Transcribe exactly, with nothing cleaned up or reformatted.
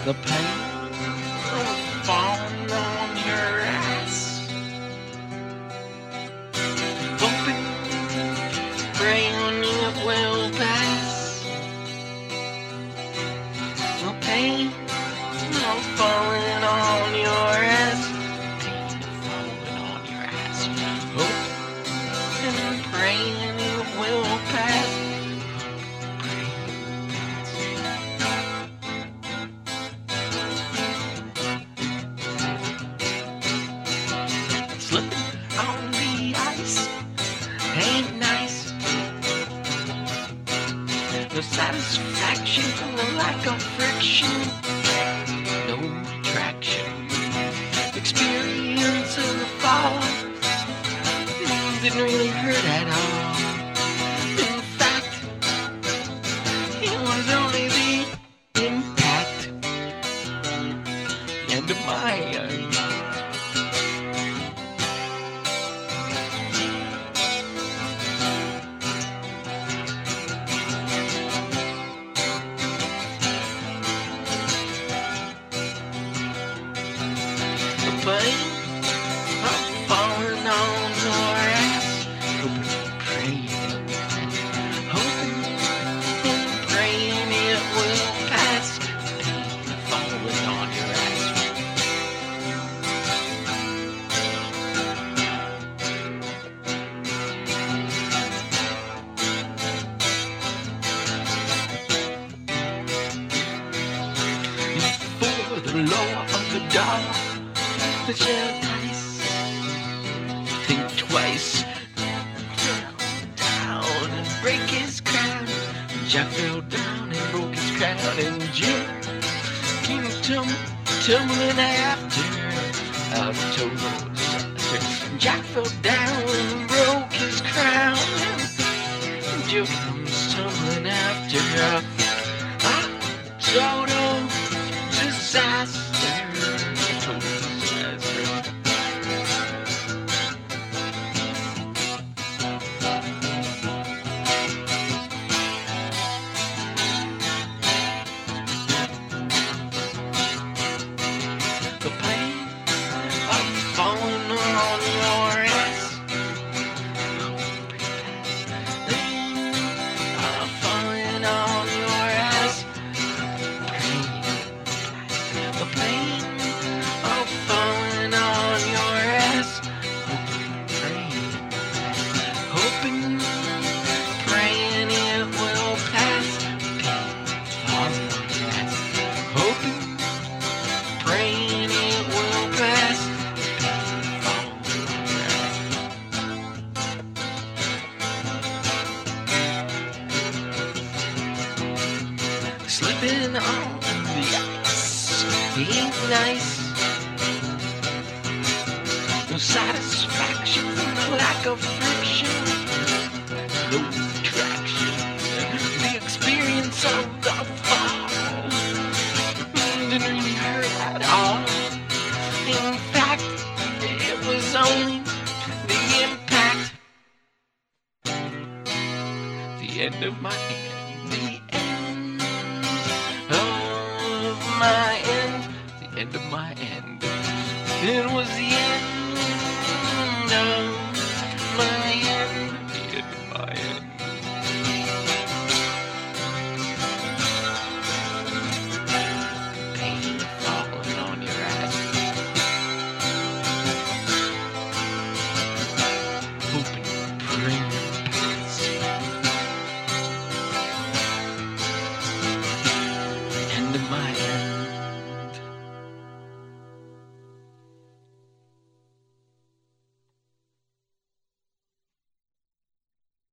the pain of falling on your ass. Hoping, praying it will pass. The pain of falling on your ass. Pain of falling on your ass. Hoping and praying it will pass. Slipping on the ice ain't nice. No satisfaction from the lack of friction. No traction. Experience of the fall didn't really hurt at all. In fact, it was only the impact. The end of my uh, pain of falling on your ass. Hoping and praying, hoping and praying it will pass. Pain of falling on your ass. For the lower of the dollar, the shell dice. Think twice. Fell down and break his crown. Jack fell down and broke his crown, and Jim came tum- tumbling after. Out of total disaster. Jack fell down and broke his crown, and Jim comes tumbling after. Ah, total disaster. The pain of falling on your ass. The pain of falling on your ass. The pain of falling on your ass. Hoping, praying it will pass. Pain falling on your ass. Hoping, praying it will pass. Pain falling on your ass. Slipping on the ice ain't nice. No satisfaction from the lack of friction. No